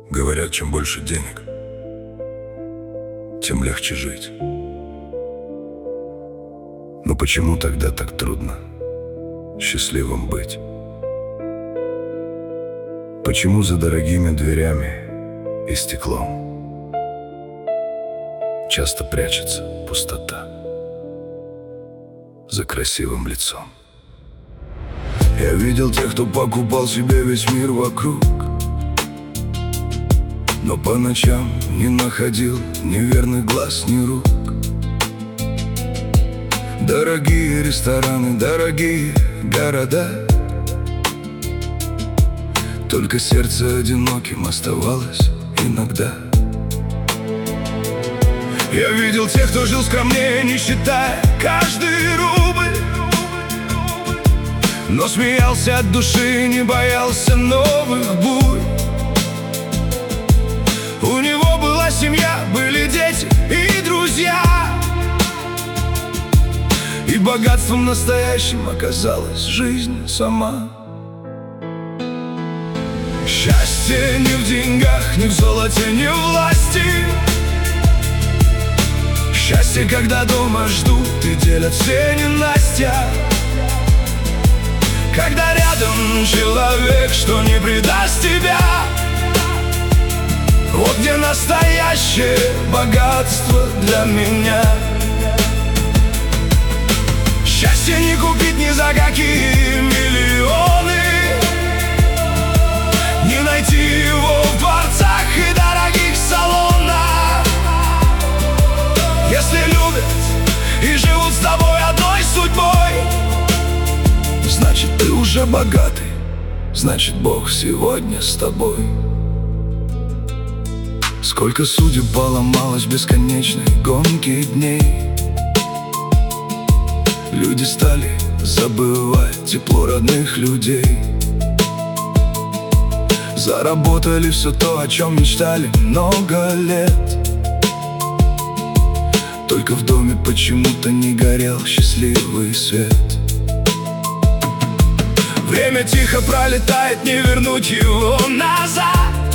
Говорят, чем больше денег, тем легче жить. Но почему тогда так трудно счастливым быть? Почему за дорогими дверями и стеклом часто прячется пустота за красивым лицом? Я видел тех, кто покупал себе весь мир вокруг, но по ночам не находил ни верных глаз, ни рук. Дорогие рестораны, дорогие города, только сердце одиноким оставалось иногда. Я видел тех, кто жил скромнее, не считая каждый рубль, но смеялся от души, не боялся новых бурь. У него была семья, были дети и друзья, и богатством настоящим оказалась жизнь сама. Счастье не в деньгах, не в золоте, не в власти. Счастье, когда дома ждут и делят все ненастья. Когда рядом человек, что не предаст тебя. Вот где настоящее богатство для меня. Счастье не купить ни за какие миллионы, не найти его в дворцах и дорогих салонах. Если любят и живут с тобой одной судьбой, значит, ты уже богатый, значит, Бог сегодня с тобой. Сколько судеб поломалось в бесконечной гонке дней. Люди стали забывать тепло родных людей. Заработали все то, о чем мечтали много лет. Только в доме почему-то не горел счастливый свет. Время тихо пролетает, не вернуть его назад.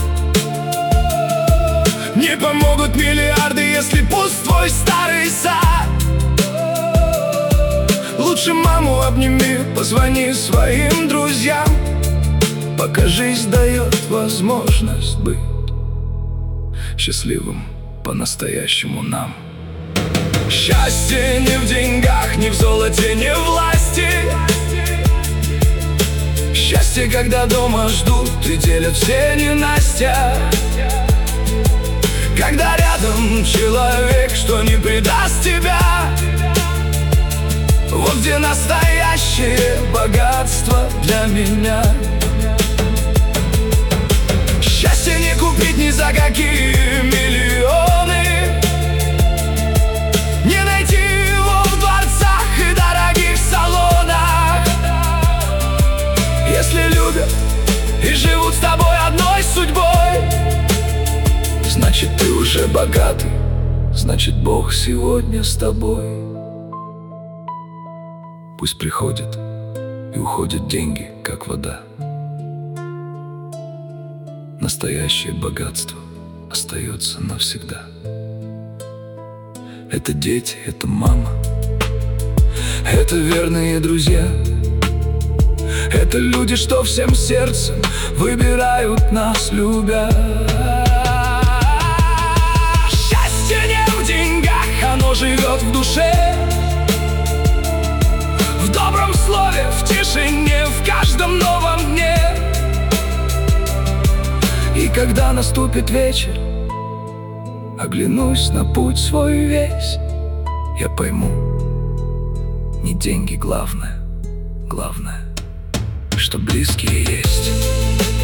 Не помогут миллиарды, если пуст твой старый сад. Лучше маму обними, позвони своим друзьям, пока жизнь дает возможность быть счастливым по-настоящему нам. Счастье не в деньгах, не в золоте, не в власти. Счастье, когда дома ждут и делят все ненастья. Когда рядом человек, что не предаст тебя. Вот где настоящее богатство для меня. Счастье не купить ни за какие миллионы, не найти его в дворцах и дорогих салонах. Если любят и живут с тобой одной судьбой, значит, ты уже богатый, значит, Бог сегодня с тобой. Пусть приходят и уходят деньги, как вода. Настоящее богатство остается навсегда. Это дети, это мама, это верные друзья. Это люди, что всем сердцем выбирают нас, любя. Счастье не в деньгах, оно живет в душе. В добром слове, в тишине, в каждом новом дне. И когда наступит вечер, оглянусь на путь свой весь, я пойму, не деньги главное, главное, что близкие есть.